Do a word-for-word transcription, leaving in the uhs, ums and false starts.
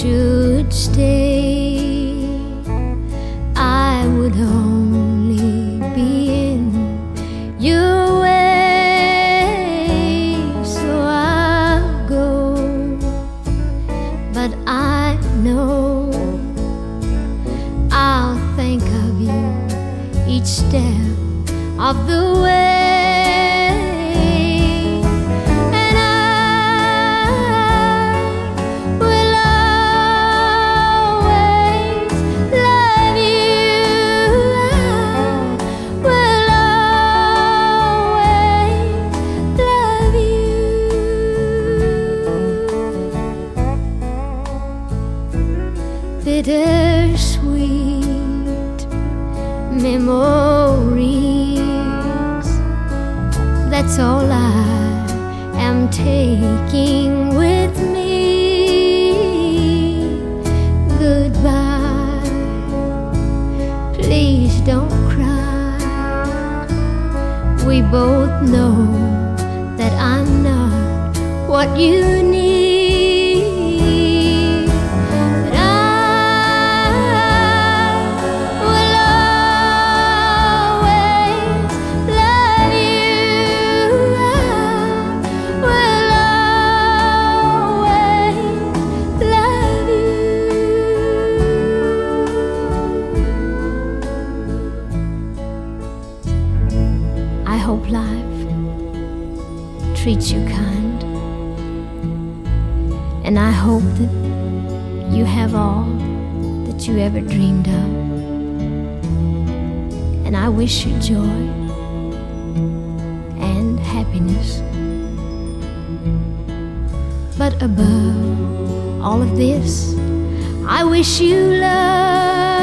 should stay, I would only be in your way. So I'll go, but I know I'll think of you each step of the way. Bittersweet memories, that's all I am taking with me. Goodbye, please don't cry. We both know that I'm not what you need. I hope life treats you kind, and I hope that you have all that you ever dreamed of, and I wish you joy and happiness. But above all of this, I wish you love.